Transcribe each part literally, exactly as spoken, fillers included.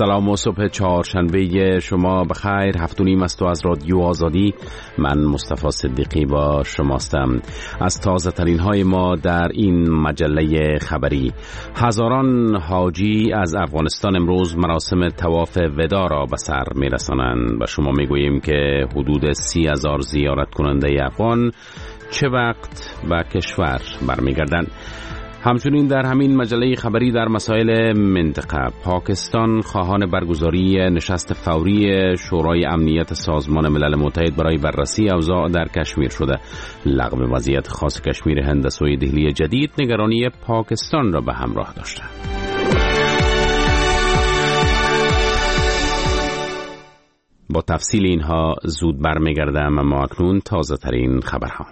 سلام و صبح چهارشنبه شما بخیر. هفت و نیم است و از رادیو آزادی من مصطفی صدیقی با شماستم. از تازه ترین های ما در این مجله خبری: هزاران حاجی از افغانستان امروز مراسم طواف وداع را به سر می رسانند و شما می گوییم که حدود سی هزار زیارت کننده افغان چه وقت به کشور برمیگردند. همچنین در همین مجله خبری در مسائل منطقه: پاکستان خواهان برگزاری نشست فوری شورای امنیت سازمان ملل متحد برای بررسی اوضاع در کشمیر شده. لغو وضعیت خاص کشمیر هند از سوی دهلی جدید نگرانی پاکستان را به همراه داشته. با تفصیل اینها زود برمیگردم، اما اکنون تازه ترین خبرها.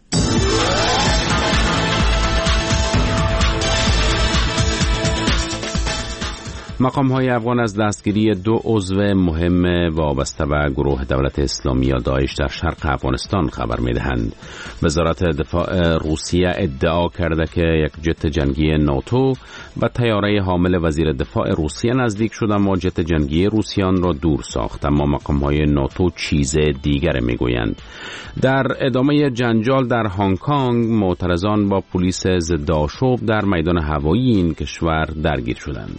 مقام‌های افغان از دستگیری دو عضو مهم وابسته به گروه دولت اسلامی یا داعش در شرق افغانستان خبر می‌دهند. وزارت دفاع روسیه ادعا کرده که یک جت جنگی ناتو و طیاره حامل وزیر دفاع روسیه نزدیک شده اما جت جنگی روسیان را دور ساخت، اما مقام‌های ناتو چیز دیگر می‌گویند. در ادامه جنجال در هنگ کنگ، معترضان با پلیس ضد آشوب در میدان هوایی این کشور درگیر شدند.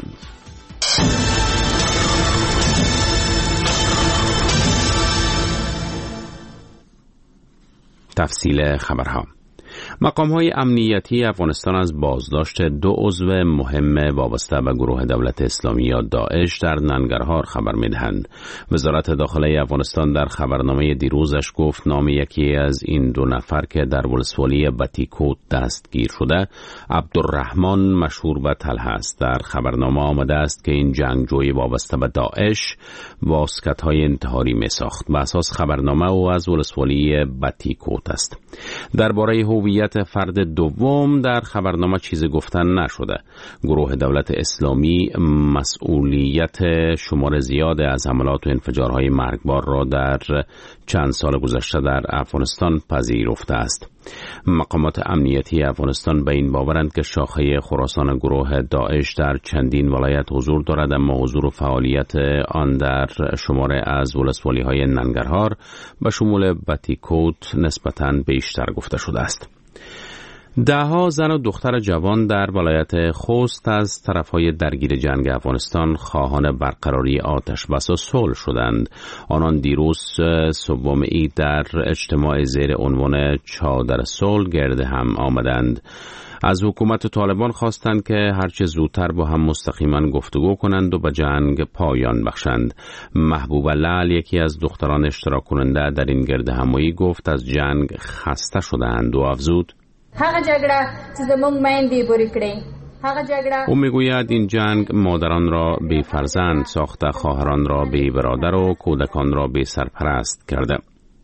تفصیل خبرها: مقام‌های امنیتی افغانستان از بازداشت دو عضو مهم وابسته به گروه دولت اسلامی یا داعش در ننگرهار خبر می‌دهند. وزارت داخله افغانستان در خبرنامه دیروزش گفت نام یکی از این دو نفر که در ولسوالی بتیکوت دستگیر شده عبدالرحمن مشهور به طلحه است. در خبرنامه آمده است که این جنگجوی وابسته به داعش واسکت‌های انتحاری می‌ساخت. به اساس خبرنامه او از ولسوالی بتیکوت است. درباره هویت فرد دوم در خبرنامه چیزی گفتن نشده. گروه دولت اسلامی مسئولیت شمار زیاد از حملات و انفجارهای مرگبار را در چند سال گذشته در افغانستان پذیرفته است. مقامات امنیتی افغانستان به این باورند که شاخه خراسان گروه داعش در چندین ولایت حضور دارد، اما حضور و فعالیت آن در شماره از ولسوالی‌های ننگرهار به شمول بتیکوت نسبتاً بیشتر گفته شده است. دهها زن و دختر جوان در ولایت خوست از طرفهای درگیر جنگ افغانستان خواهان برقراری آتش بس و صلح شدند. آنان دیروز سوم عید در اجتماع زیر عنوان چادر صلح گرد هم آمدند. از حکومت طالبان خواستند که هرچه زودتر با هم مستقیما گفتگو کنند و به جنگ پایان بخشند. محبوب لعل، یکی از دختران اشتراک کننده در این گرد همایی، گفت از جنگ خسته شدند و افزود: هغه جګړه چې زموږ میندې بورې کړې، هغه جګړه. او میگوید این جنگ مادران را بی فرزند ساخته، خواهران را بی برادر و کودکان را بی سرپرست کرده.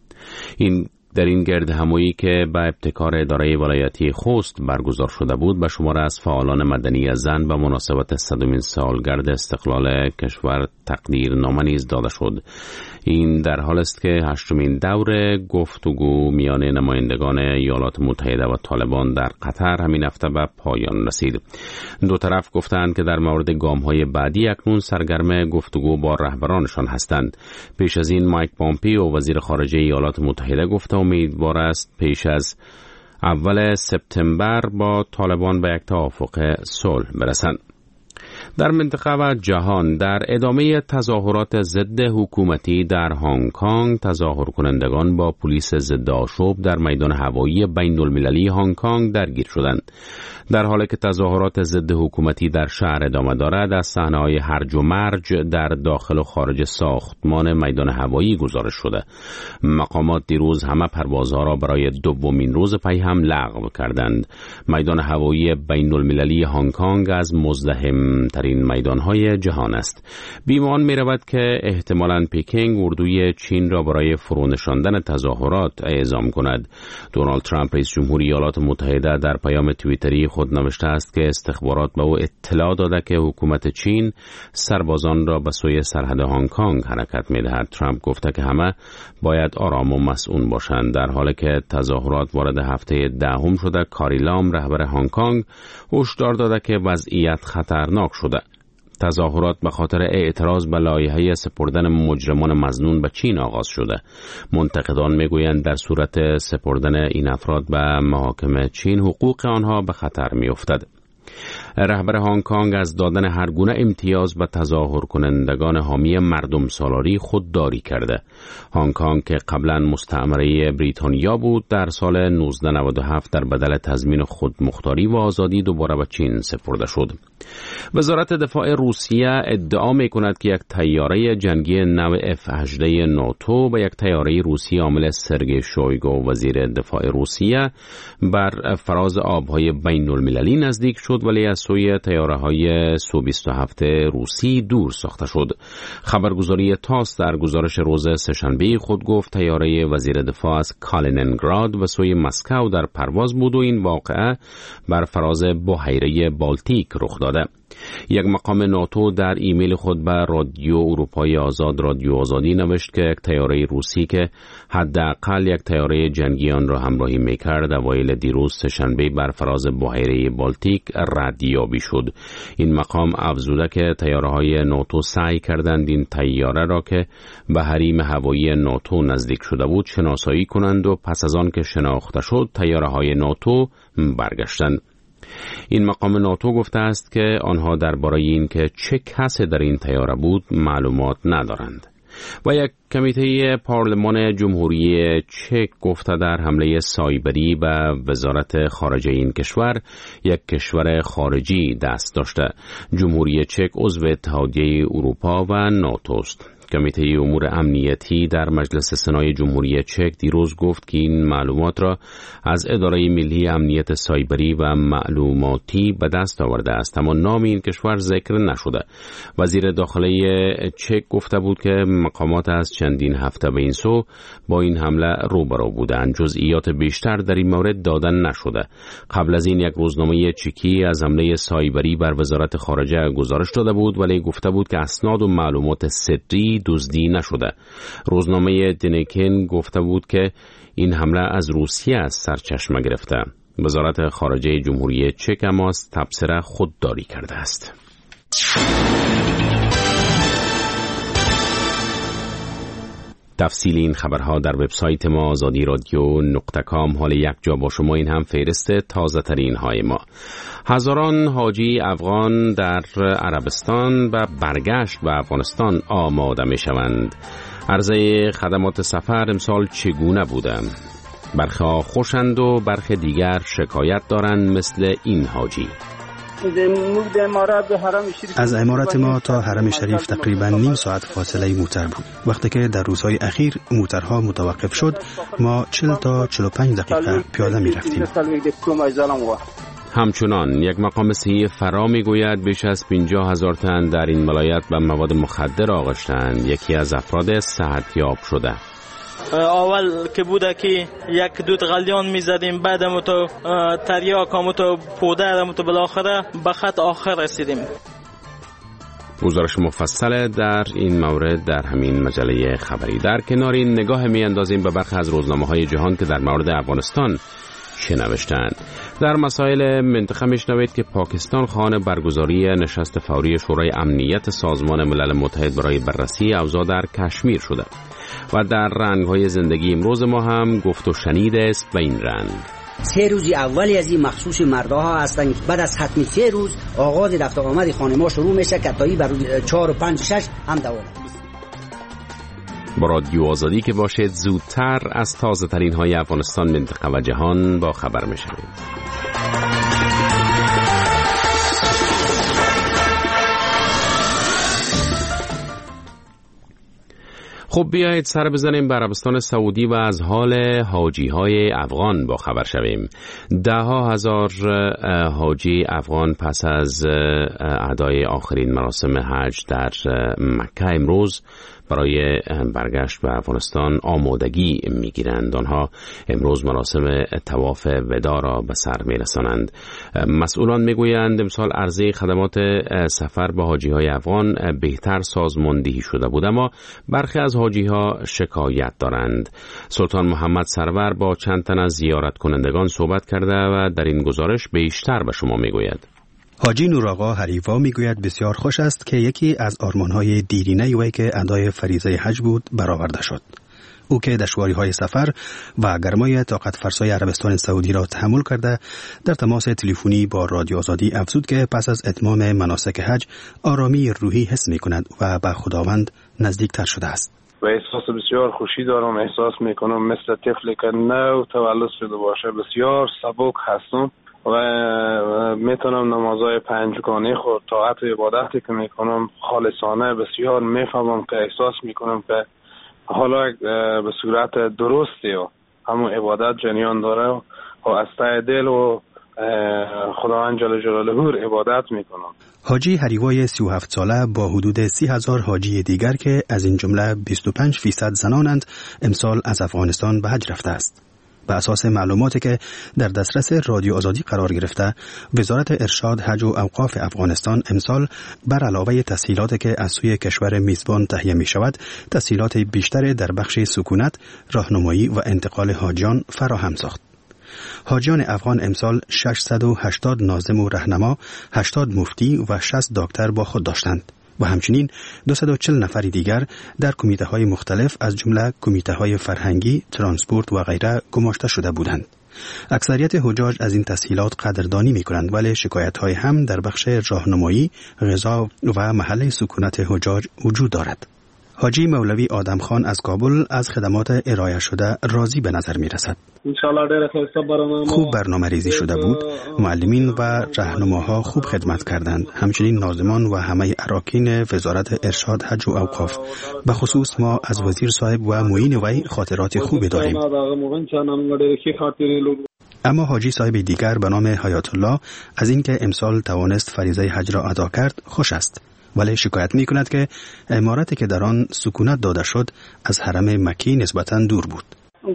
این در این گرد همایی که به ابتکار اداره ولایتی خوست برگزار شده بود، به شمار از فعالان مدنی زن به مناسبت صدمین سالگرد استقلال کشور تقدیرنامه نیز داده شد. این در حال است که هشتمین دور گفتگو میان نمایندگان ایالات متحده و طالبان در قطر همین هفته به پایان رسید. دو طرف گفتند که در مورد گام‌های بعدی اکنون سرگرم گفتگو با رهبرانشان هستند. پیش از این مایک پامپیو وزیر خارجه ایالات متحده گفته امیدوار است پیش از اول سپتامبر با طالبان به یک توافق صلح برسند. در منطقه و جهان: در ادامه تظاهرات ضد حکومتی در هنگ کنگ، تظاهر کنندگان با پلیس ضد آشوب در میدان هوایی بین المللی هنگ کنگ درگیر شدند. در حالی که تظاهرات ضد حکومتی در شهر ادامه دارد، از صحنه‌های هرج و مرج در داخل و خارج ساختمان میدان هوایی گزارش شده. مقامات دیروز همه پروازها را برای دومین روز پی هم لغو کردند. میدان هوایی بین المللی هنگ کنگ از مزدحم ترین میدانهای جهان است. بیمان می رود که احتمالاً پکینگ اردوی چین را برای فرونشاندن تظاهرات اعزام کند. دونالد ترامپ رئیس جمهوری ایالات متحده در پیام توییتری خود نوشته است که استخبارات به او اطلاع داده که حکومت چین سربازان را به سوی سرحد هنگ کنگ حرکت می دهد. ترامپ گفته که همه باید آرام و مسئول باشند. در حالی که تظاهرات وارد هفته دهم شده، کاری لام رهبر هنگ کنگ هشدار داده که وضعیت خطرناک شده. تظاهرات به خاطر اعتراض به لایحه سپردن مجرمان مظنون به چین آغاز شده. منتقدان میگویند در صورت سپردن این افراد به محاکم چین حقوق آنها به خطر میافتد. رهبر هنگ کنگ از دادن هر گونه امتیاز به تظاهر کنندگان حامی مردم سالاری خودداری کرده. هنگ کنگ که قبلا مستعمره بریتانیا بود، در سال نوزده نود و هفت در بدل تضمین خودمختاری و آزادی دوباره به چین سپرده شد. وزارت دفاع روسیه ادعا می کند که یک طیاره جنگی نو اف هجده ناتو به یک طیاره روسی حامل سرگئی شویگو وزیر دفاع روسیه بر فراز آبهای بین المللی نزدیک شد، ولی از سوی طیاره‌های سو بیست و هفت روسی دور ساخته شد. خبرگزاری تاس در گزارش روز سه‌شنبه خود گفت طیاره وزیر دفاع از کالینینگراد و سوی مسکو در پرواز بود و این واقعه بر فراز بحیره بالتیک رخ داده. یک مقام ناتو در ایمیل خود به رادیو اروپای آزاد رادیو آزادی نوشت که یک طیاره روسی که حداقل یک طیاره جنگی آن را همراهی می‌کرد اوایل دیروز سه‌شنبه بر فراز بحیره بالتیک ردیابی شد. این مقام افزوده که طیاره‌های ناتو سعی کردند این طیاره را که به حریم هوایی ناتو نزدیک شده بود شناسایی کنند و پس از آن که شناخته شد طیاره‌های ناتو برگشتند. این مقام ناتو گفته است که آنها درباره این که چه کسی در این طیاره بود معلومات ندارند. و یک کمیته پارلمان جمهوری چک گفته در حمله سایبری به وزارت خارجه این کشور یک کشور خارجی دست داشته. جمهوری چک عضو اتحادیه اروپا و ناتو است. کمیته امور امنیتی در مجلس سنای جمهوری چک دیروز گفت که این معلومات را از اداره ملی امنیت سایبری و معلوماتی به دست آورده است، اما نام این کشور ذکر نشده. وزیر داخلی چک گفته بود که مقامات از چندین هفته به این سو با این حمله روبرو بودند. جزئیات بیشتر در این مورد دادن نشده. قبل از این یک روزنامه چکی از حمله سایبری بر وزارت خارجه گزارش داده بود، ولی گفته بود که اسناد و معلومات سری دزدی نشده. روزنامه دنیکن گفته بود که این حمله از روسیه از سرچشمه گرفته. وزارت خارجه جمهوری چک اما از تبصره خودداری کرده است. تفصیل این خبرها در وبسایت ما آزادی رادیو نقطه کام. حال یک جا با شما این هم فهرست تازه ترین های ما. هزاران حاجی افغان در عربستان و برگشت به افغانستان آماده می شوند. عرضه خدمات سفر امسال چگونه بوده؟ برخی خوشند و برخی دیگر شکایت دارند مثل این حاجی. از امارت ما تا حرم شریف تقریبا نیم ساعت فاصله موتر بود. وقتی که در روزهای اخیر موترها متوقف شد ما چهل تا چهل و پنج دقیقه پیاده می رفتیم. همچنان یک مقام صحی فرا می گوید بیش از پنجاه هزار تن در این ولایت به مواد مخدر آغشتند. یکی از افراد صحتیاب شده. اول که بوده که یک دو غلیان میزدیم، بعد متو تریاک متو پودر متو بالاخره به خط آخر رسیدیم. گزارش مفصل در این مورد در همین مجله خبری. در کنار این نگاه می اندازیم به برخی از روزنامه‌های جهان که در مورد افغانستان چه نوشتند. در مسائل منطقه میشنوید که پاکستان خواهان برگزاری نشست فوری شورای امنیت سازمان ملل متحد برای بررسی اوضاع در کشمیر شده. و در رنگ‌های زندگی امروز ما هم گفت و شنید است به این رنگ. سه روزی اولی از این مخصوص مردها هستند. بعد از حتمی سه روز آغاز رفت آمد خانم‌ها شروع میشه که تا بر روز چهار و پنج شش هم دوام. با رادیو آزادی که باشید زودتر از تازه ترین های افغانستان، منطقه و جهان با خبر میشوید. خب بیایید سر بزنیم به عربستان سعودی و از حال حاجی های افغان با خبر شویم. ده ها هزار حاجی افغان پس از ادای آخرین مراسم حج در مکه امروز برای برگشت به افغانستان آمادگی میگیرند. آنها امروز مراسم طواف وداع را به سر میرسانند. مسئولان میگویند امسال عرضه خدمات سفر به حاجی های افغان بهتر سازماندهی شده بود، اما برخی از حاجی ها شکایت دارند. سلطان محمد سرور با چند تن از زیارت کنندگان صحبت کرده و در این گزارش بیشتر به شما میگوید. حاجی نوراغا حریوا میگوید بسیار خوش است که یکی از آرمانهای دیرینه وی که ادای فریضه حج بود برآورده شد. او که دشواری‌های سفر و گرمای طاقت فرسای عربستان سعودی را تحمل کرده، در تماس تلفنی با رادیو آزادی افزود که پس از اتمام مناسک حج آرامی روحی حس می‌کند و به خداوند نزدیکتر شده است. و احساس بسیار خوشی دارم، احساس میکنم مثل طفلی که نو تولد شده باشه، بسیار سبک هستم و میتونم نمازهای پنجگانه خود طاعت و عبادتی که میکنم خالصانه بسیار میفهمم که احساس میکنم که حالا به صورت درستی و همون عبادت جریان داره و از ته دل و خداوند جل جلاله عبادت میکنم. حاجی حریوای سی و هفت ساله با حدود سی هزار حاجی دیگر که از این جمله بیست و پنج فیصد زنانند امسال از افغانستان به حج رفته است. به اساس معلوماتی که در دسترس رادیو آزادی قرار گرفته، وزارت ارشاد، حج و اوقاف افغانستان امسال بر علاوه تسهیلاتی که از سوی کشور میزبان تهیه می شود، تسهیلات بیشتر در بخش سکونت، راهنمایی و انتقال حاجیان فراهم ساخت. حاجیان افغان امسال ششصد و هشتاد ناظم و رهنما، هشتاد مفتی و شصت دکتر با خود داشتند و همچنین دویست و چهل نفر دیگر در کمیته های مختلف از جمله کمیته های فرهنگی، ترانسپورت و غیره گماشته شده بودند. اکثریت حجاج از این تسهیلات قدردانی می کنند، ولی شکایت های هم در بخش راهنمایی، غذا و محل سکونت حجاج وجود دارد. حاجی مولوی آدم خان از کابل از خدمات ارائه شده راضی به نظر می رسد. خوب برنامه ریزی شده بود، معلمین و راهنماها خوب خدمت کردند، همچنین ناظمان و همه اراکین وزارت ارشاد، حج و اوقاف. به خصوص ما از وزیر صاحب و معین وی خاطرات خوبی داریم. اما حاجی صاحب دیگر به نام حیات الله از اینکه امسال توانست فریضه حج را ادا کرد خوش است، ولی شکایت می کند که عمارتی که در آن سکونت داده شد از حرم مکی نسبتاً دور بود.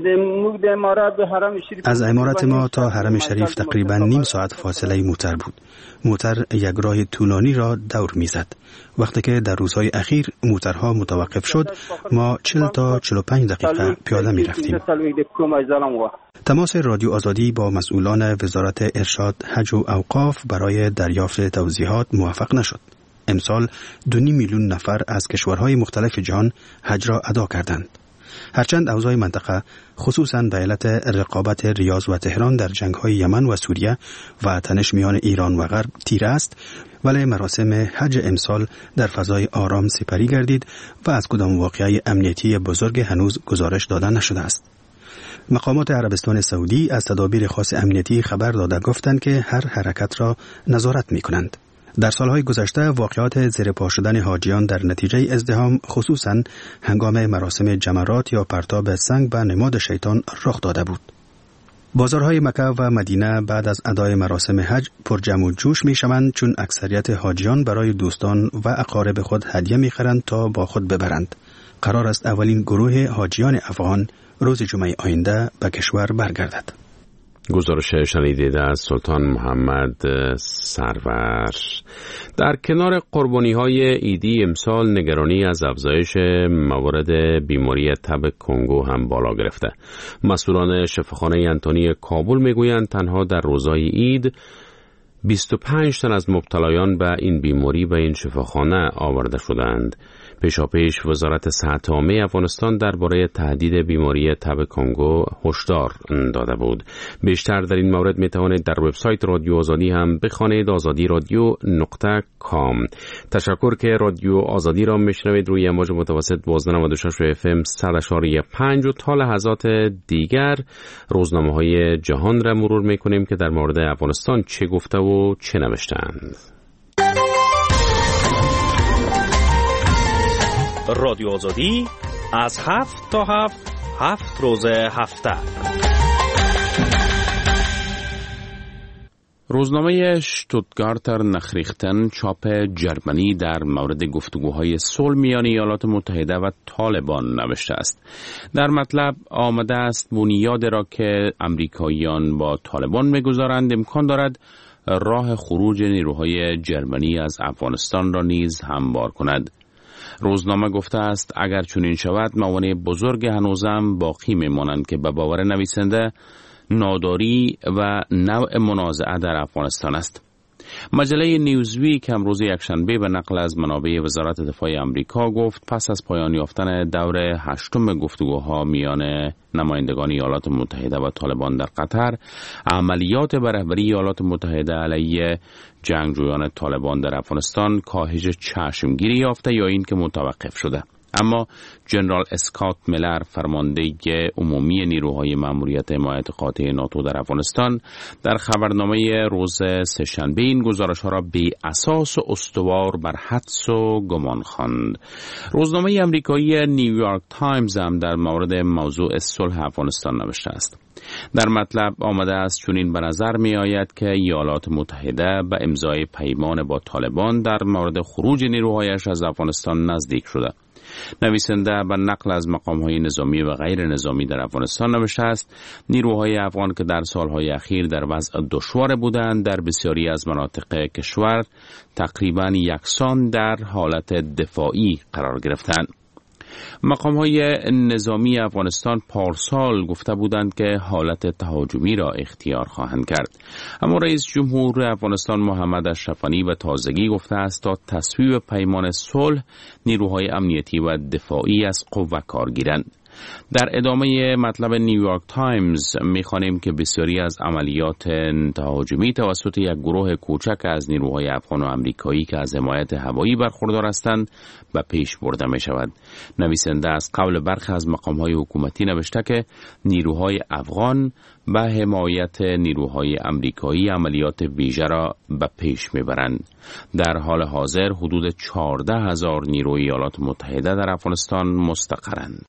از عمارت ما تا حرم شریف تقریباً نیم ساعت فاصله موتر بود. موتر یک راه طولانی را دور می زد. وقتی که در روزهای اخیر موترها متوقف شد، ما چهل تا چهل و پنج دقیقه پیاده می رفتیم. تماس رادیو آزادی با مسئولان وزارت ارشاد، حج و اوقاف برای دریافت توضیحات موفق نشد. امسال دو نیم میلیون نفر از کشورهای مختلف جهان حج را ادا کردند. هرچند اوضاع منطقه خصوصاً به علت رقابت ریاض و تهران در جنگ‌های یمن و سوریه و تنش میان ایران و غرب تیره است، ولی مراسم حج امسال در فضای آرام سپری گردید و از کدام واقعه امنیتی بزرگ هنوز گزارش داده نشده است. مقامات عربستان سعودی از تدابیر خاص امنیتی خبر داده گفتند که هر حرکت را نظارت می‌کنند. در سالهای گذشته واقعات زیر پا شدن حاجیان در نتیجه ازدحام، خصوصاً هنگام مراسم جمرات یا پرتاب سنگ به نماد شیطان رخ داده بود. بازارهای مکه و مدینه بعد از ادای مراسم حج پر جمع و جوش می شوند، چون اکثریت حاجیان برای دوستان و اقارب خود هدیه می خرند تا با خود ببرند. قرار است اولین گروه حاجیان افغان روز جمعه آینده به کشور برگردد. گزارش شنیدید از سلطان محمد سرور. در کنار قربانی‌های عیدی امسال نگرانی از افزایش موارد بیماری تب کنگو هم بالا گرفته. مسئولان شفاخانه انتونی کابل میگویند تنها در روزهای عید بیست و پنج تن از مبتلایان به این بیماری به این شفاخانه آورده شدند. پیشاپیش وزارت صحت عامه افغانستان درباره تهدید بیماری تب کنگو هشدار داده بود. بیشتر در این مورد می توانید در وبسایت رادیو آزادی هم بخوانید، آزادی رادیو نقطه کام. تشکر که رادیو آزادی را میشنوید روی امواج متوسط دوازده و نود و شش اف ام صد و پنج و تا لحظات دیگر روزنامه‌های جهان را مرور میکنیم که در مورد افغانستان چه گفته و چه نوشتند. رادیو آزادی از هفت تا هفت هفت روز هفته. روزنامه شتوتگارتر نخریختن چاپ جرمنی در مورد گفتگوهای صلح میان ایالات متحده و طالبان نوشته است. در مطلب آمده است بنیاد را که امریکاییان با طالبان میگذارند امکان دارد راه خروج نیروهای جرمنی از افغانستان را نیز هموار کند. روزنامه گفته است اگر چنین شود موانع بزرگ هنوزم باقی میمانند که به باور نویسنده ناداری و نوع منازعه در افغانستان است. مجله نیوزویک امروز یکشنبه به نقل از منابع وزارت دفاع آمریکا گفت پس از پایان یافتن دور هشتم گفتگوها میان نمایندگان ایالات متحده و طالبان در قطر، عملیات به رهبری ایالات متحده علیه جنگجویان طالبان در افغانستان کاهش چشمگیری یافته یا این که متوقف شده. اما جنرال اسکات میلر، فرمانده عمومی نیروهای مأموریت حمایت قاطع ناتو در افغانستان، در خبرنامه روز سه‌شنبه این گزارش‌ها را بی اساس و استوار بر حدس و گمان خواند. روزنامه آمریکایی نیویورک تایمز هم در مورد موضوع صلح افغانستان نوشته است. در مطلب آمده است چنین به نظر می آید که ایالات متحده به امضای پیمان با طالبان در مورد خروج نیروهایش از افغانستان نزدیک شده. نویسنده به نقل از مقام‌های نظامی و غیر نظامی در افغانستان نوشته است نیروهای افغان که در سالهای اخیر در وضع دشوار بودند در بسیاری از مناطق کشور تقریباً یکسان در حالت دفاعی قرار گرفتند. مقام‌های نظامی افغانستان پارسال گفته بودند که حالت تهاجمی را اختیار خواهند کرد، اما رئیس جمهور افغانستان محمد اشرف غنی به تازگی گفته است تا تصویب پیمان صلح نیروهای امنیتی و دفاعی از قوه کار گیرند. در ادامه مطلب نیویورک تایمز می‌خوانیم که بسیاری از عملیات تهاجمی توسط یک گروه کوچک از نیروهای افغان و آمریکایی که از حمایت هوایی برخوردار هستند به پیش برده می‌شود. نویسنده از قول برخی از مقام‌های حکومتی نوشته که نیروهای افغان به حمایت نیروهای آمریکایی عملیات ویژه را به پیش می‌برند. در حال حاضر حدود چهارده هزار نیروی ایالات متحده در افغانستان مستقرند.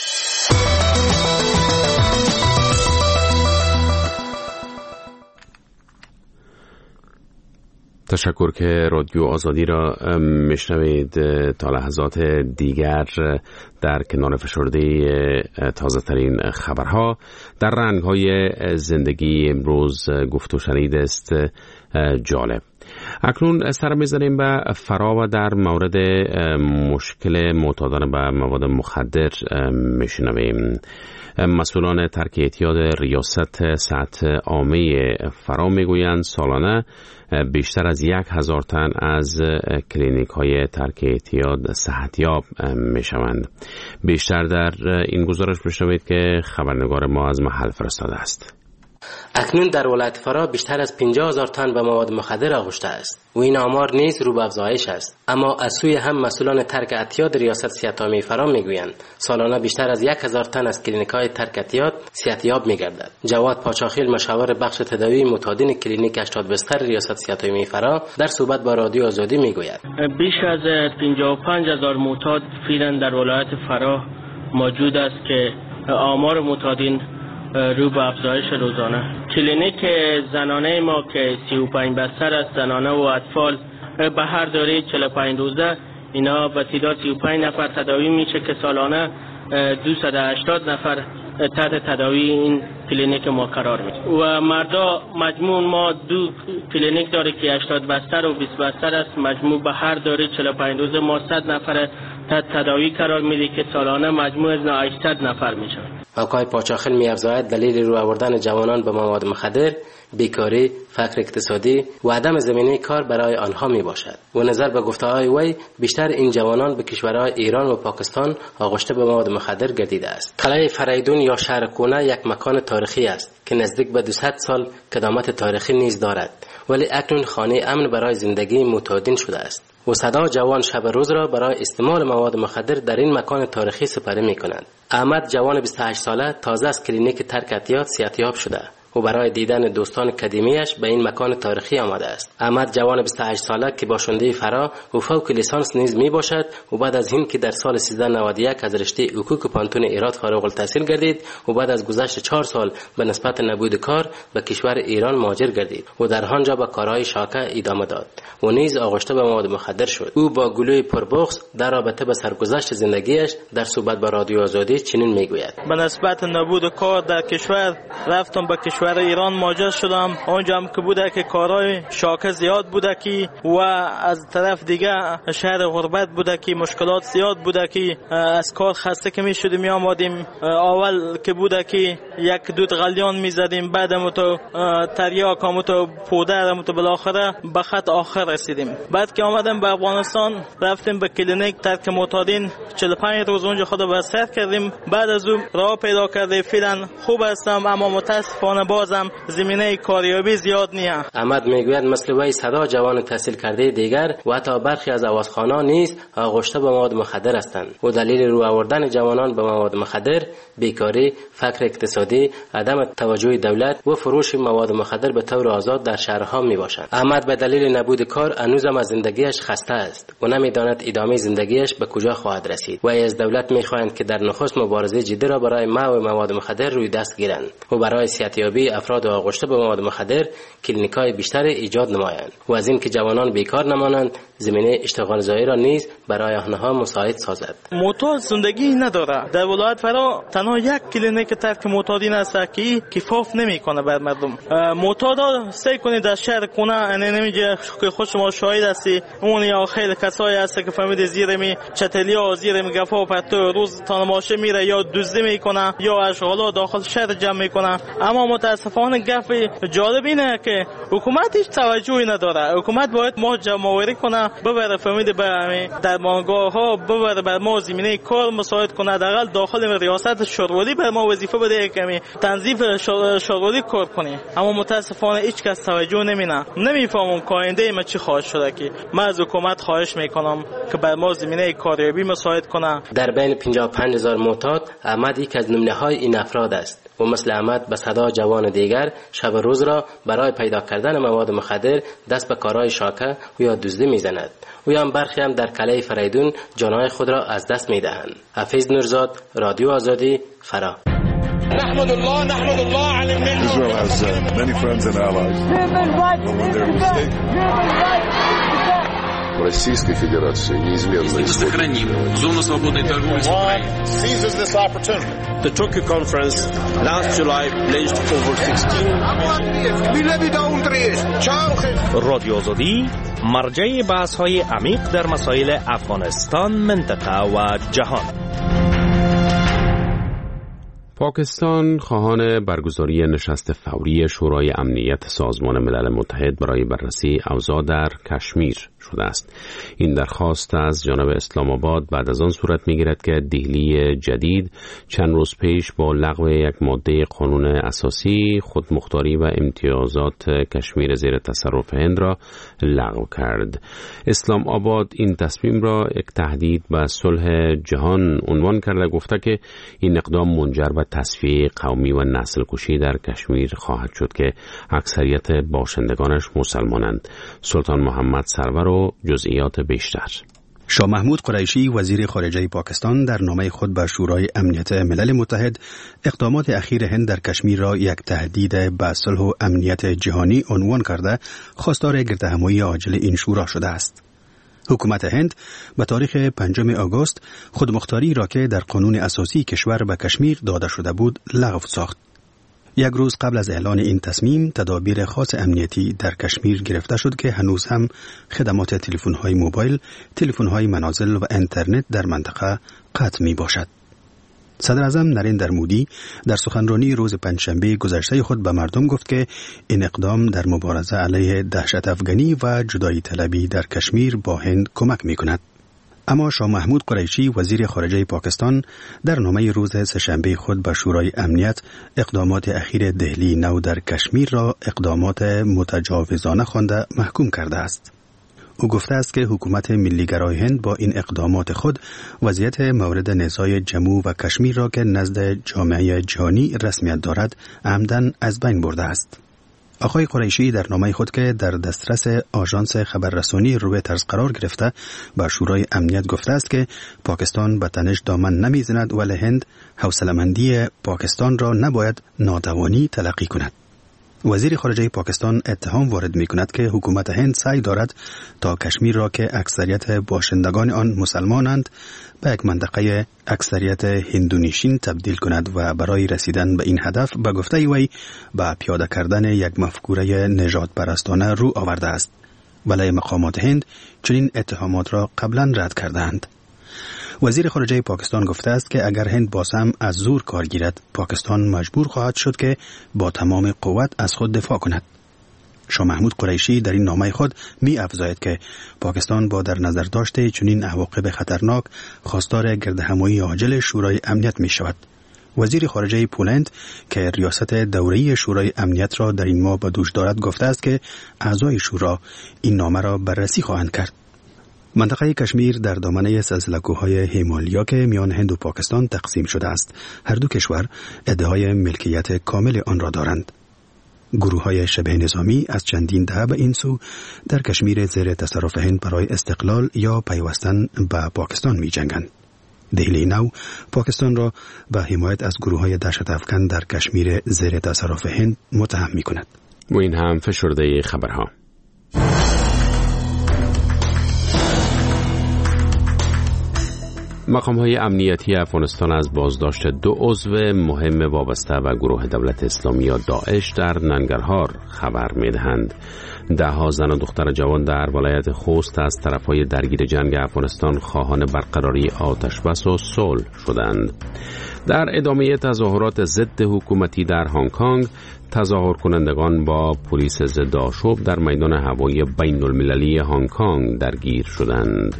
تشکر که رادیو آزادی را میشنوید. تا لحظات دیگر در کنار فشرده تازه ترین خبرها در رنگ‌های زندگی امروز گفت و شنید است جالب. اکنون سر می‌زنیم به فرا و در مورد مشکل معتادان به مواد مخدر میشنویم. مسئولان ترک اعتیاد ریاست صحت عامه فرا میگویند سالانه بیشتر از یک هزار تن از کلینیک های ترک اعتیاد صحتیاب میشوند. بیشتر در این گزارش بشنوید که خبرنگار ما از محل فرستاده است. اکنون در ولایت فرا بیشتر از پنجاه هزار تن به مواد مخدر آغشته است و این آمار نیز رو به افزایش است. اما از سوی هم مسئولان ترک اعتیاد ریاست صحت عامه فرا میگویند سالانه بیشتر از یک هزار تن از کلینیک‌های ترک اعتیاد صحتیاب میگردد. جواد پاچاخیل، مشاور بخش تداوی معتادین کلینیک هشتاد بستر ریاست صحت عامه فرا، در صحبت با رادیو آزادی میگوید بیش از پنجاه و پنج هزار معتاد فعلا در ولایت فرا موجود است که آمار معتادین رو به افزایش روزانه. کلینیک زنانه ما که سی و پنج بستر است، زنانه و اطفال به هر دوره چهل و پنج روزه اینا به تعداد سی و پنج نفر تداوی میشه که سالانه دویست و هشتاد نفر تحت تداوی این کلینیک ما قرار میده. و مردا مجموع ما دو کلینیک داره که هشتاد بستر و بیست بستر است. مجموع به هر دوره چهل و پنج روزه ما صد نفر تحت تداوی قرار میده که سالانه مجموع از هشتصد نفر میشه. آقای پاچاخیل می‌افزاید دلیل رو آوردن جوانان به مواد مخدر بیکاری، فقر اقتصادی و عدم زمینه کار برای آنها میباشد. و نظر به گفته‌های وی بیشتر این جوانان به کشورهای ایران و پاکستان آغشته به مواد مخدر گردیده است. قلعه فریدون یا شهر کونه یک مکان تاریخی است که نزدیک به دویست سال قدامت تاریخی نیز دارد، ولی اکنون خانه امن برای زندگی معتادین شده است. و صدا جوان شب روز را برای استعمال مواد مخدر در این مکان تاریخی سپری می کنند. احمد جوان بیست و هشت ساله تازه از کلینیک ترک اعتیاد صحتیاب شده و برای دیدن دوستان قدیمیش به این مکان تاریخی آمده است. احمد جوان بیست و هشت ساله که باشنده فرا و فوق لیسانس نیز می باشد و بعد از این که در سال سیزده نود و یک از رشته حقوق پانتون ایران فارغ التحصیل گردید و بعد از گذشت چهار سال به نسبت نبود کار به کشور ایران مهاجر گردید و در آنجا به کارهای شاکه ادامه داد و نیز آغشته به مواد مخدر شد. او با گلوی پربغض در رابطه با سرگذشت زندگیش در صحبت با رادیو آزادی چنین میگوید: به نسبت نبود کار در کشور رفتم به کشور برای ایران مهاجر شدم. اونجا هم که بوده که کارهای شاکه زیاد بوده که و از طرف دیگه شهر غربت بوده که مشکلات زیاد بوده که از کار خسته که می شدیم می آمدیم. اول که بوده که یک دود غلیان می زدیم، بعد هم تو تریاک هم تو پودر هم تو بالاخره به خط آخر رسیدیم. بعد که آمدیم به افغانستان رفتیم به کلینیک ترک معتادین، چهل و پنج روز اونجا خود به سر کردیم. بعد از اون راه پیدا کرده فعلا خوب هستم، اما متاسفانه بازم زمینه کاریابی زیاد نیه. احمد میگوید مثل وی صدا جوان تحصیل کرده دیگر و حتی برخی از آوازخوانان نیز آغشته به مواد مخدر هستند و دلیل رو آوردن جوانان به مواد مخدر بیکاری، فقر اقتصادی، عدم توجه دولت و فروش مواد مخدر به طور آزاد در شهرها می باشند. احمد به دلیل نبود کار هنوزم از زندگیش خسته است و نمیداند ادامه زندگیش به کجا خواهد رسید و از دولت میخواهند که در نخست مبارزه جدی را برای منع مواد مخدر روی دست گیرند و برای صحتیابی افراد آغشته به مواد مخدر کلینیکای بیشتر ایجاد نمایند و از این که جوانان بیکار نمانند زمینه اشتغال زایی را نیز برای آنها مساعد سازد. معتاد زندگی نداره. در ولایت فرا تنها یک کلینیک ترک معتادین است که کفاف نمیکنه بر مردم. معتادا سعی کنید در شهر کنه نمیگه که خود شما شاهد هستی، اون یا خیلی کسایی هست که فهمید زیر می چتلیا زیر می گفا و پتو روز تانماشه میره یا دزدی میکنه یا اشغالا داخل شهر جمع میکنه. اما متاسفانه گپ جالب اینه که حکومت هیچ توجهی نداره. حکومت باید ما جمع‌آوری کنه، ببره فهمید به درمانگاه ها، ببره بر ما زمینه کار مساعد کنه، حداقل داخل ریاست شورولی بر ما وظیفه بده که تنظیف شورولی کار کنه. اما متاسفانه هیچ کس توجه نمیکنه. نمیفهمم آینده ما چی خواهد شده. که من از حکومت خواهش میکنم که بر ما زمینه کاریابی مساعد کنه. در بین پنجاه و پنج هزار معتاد احمد یک از نمونه های این افراد است و مثل احمد به صدا جوان دیگر شب روز را برای پیدا کردن مواد مخدر دست به کارهای شاکه و یا دزدی میزند و یا برخی هم در کله فریدون جانهای خود را از دست میدهند. حفیظ نورزاد، رادیو آزادی، فرا. نحمد الله نحمد الله على النعمة. Israel has uh, many friends and allies. But when they're mistaken. Российской Федерации неизменно сохраним зону свободной торговли с Украиной. Seizes this opportunity. The Tokyo conference last July pledged over sixteen. رادیو آزادی مرجع بحث‌های عمیق در مسائل افغانستان، منطقه و جهان. پاکستان خواهان برگزاری نشست فوری شورای امنیت سازمان ملل متحد برای بررسی اوضاع در کشمیر شده است. این درخواست از جانب اسلام آباد بعد از آن صورت می‌گیرد که دهلی جدید چند روز پیش با لغو یک ماده قانون اساسی خودمختاری و امتیازات کشمیر زیر تصرف هند را لغو کرد. اسلام آباد این تصمیم را یک تهدید به صلح جهان عنوان کرده، گفته که این اقدام منجر به تصفیه قومی و نسل کشی در کشمیر خواهد شد که اکثریت باشندگانش مسلمانند. سلطان محمد سرور و جزئیات بیشتر. شاه محمود قریشی وزیر خارجه پاکستان در نامه خود به شورای امنیت ملل متحد اقدامات اخیر هند در کشمیر را یک تهدید به صلح و امنیت جهانی عنوان کرده، خواستار گردهمایی عاجل این شورا شده است. حکومت هند به تاریخ پنجم آگوست خودمختاری را که در قانون اساسی کشور به کشمیر داده شده بود لغو ساخت. یک روز قبل از اعلان این تصمیم تدابیر خاص امنیتی در کشمیر گرفته شد که هنوز هم خدمات تلفن‌های موبایل، تلفن‌های منازل و اینترنت در منطقه قطع می باشد. صدر اعظم نریندر مودی در سخنرانی روز پنجشنبه گذشته خود به مردم گفت که این اقدام در مبارزه علیه دهشت افغانی و جدایی طلبی در کشمیر با هند کمک می کند. اما شاه محمود قریشی وزیر خارجه پاکستان در نامه روز سه‌شنبه خود به شورای امنیت اقدامات اخیر دهلی نو در کشمیر را اقدامات متجاوزانه خوانده محکوم کرده است. او گفته است که حکومت ملیگرای هند با این اقدامات خود وضعیت مورد نزاع جمو و کشمیر را که نزد جامعه جهانی رسمیت دارد عمداً از بین برده است. آقای قریشی در نامه خود که در دسترس آژانس خبررسانی رویترز قرار گرفته به شورای امنیت گفته است که پاکستان به تنش دامن نمیزند ولی هند حوصله‌مندی پاکستان را نباید ناتوانی تلقی کند. وزیر خارجه پاکستان اتهام وارد می کند که حکومت هند سعی دارد تا کشمیر را که اکثریت باشندگان آن مسلمانند به یک منطقه اکثریت هندونشین تبدیل کند و برای رسیدن به این هدف به گفته وی به پیاده کردن یک مفکوره نژاد پرستانه رو آورده است. ولی مقامات هند چنین اتهامات را قبلا رد کردند. وزیر خارجه پاکستان گفته است که اگر هند باز هم از زور کار گیرد، پاکستان مجبور خواهد شد که با تمام قوت از خود دفاع کند. شاه محمود قریشی در این نامه خود می افزاید که پاکستان با در نظر داشته چنین عواقب خطرناک خواستار گردهمایی عاجل شورای امنیت می شود. وزیر خارجه پولند که ریاست دوره‌ای شورای امنیت را در این ماه به دوش دارد گفته است که اعضای شورا این نامه را بررسی خواهند کرد. منطقه کشمیر در دامنه سلسله‌کوه‌های هیمالیا که میان هند و پاکستان تقسیم شده است. هر دو کشور ادعای ملکیت کامل آن را دارند. گروه‌های شبه نظامی از چندین دهه به این سو در کشمیر زیر تصرف هند برای استقلال یا پیوستن به پاکستان می‌جنگند. دهلی نو پاکستان را به حمایت از گروه‌های دهشت افکن در کشمیر زیر تصرف هند متهم می‌کند. و این هم فشرده خبرها. مقام‌های امنیتی افغانستان از بازداشت دو عضو مهم وابسته به گروه دولت اسلامی یا داعش در ننگرهار خبر می‌دهند. ده ها زن و دختر جوان در ولایت خوست از طرفهای درگیر جنگ افغانستان خواهان برقراری آتش بس و صلح شدند. در ادامه تظاهرات ضد حکومتی در هنگ کنگ، تظاهر کنندگان با پلیس ضد آشوب در میدان هوایی بین المللی هنگ کنگ درگیر شدند.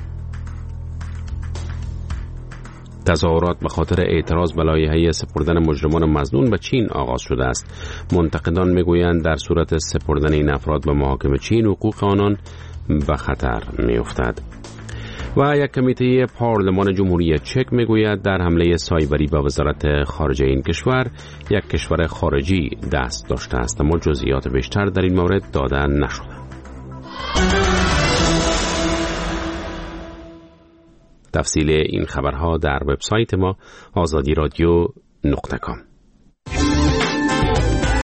تظاهرات به خاطر اعتراض به لایحه سپردن مجرمان مظنون به چین آغاز شده است. منتقدان میگویند در صورت سپردن این افراد به محاکم چین حقوق آنان به خطر میافتد. و یک کمیته پارلمان جمهوری چک میگوید در حمله سایبری به وزارت خارجه این کشور یک کشور خارجی دست داشته است، اما جزئیات بیشتر در این مورد داده نشده. تفصیل این خبرها در وبسایت ما آزادی رادیو نقطه کام.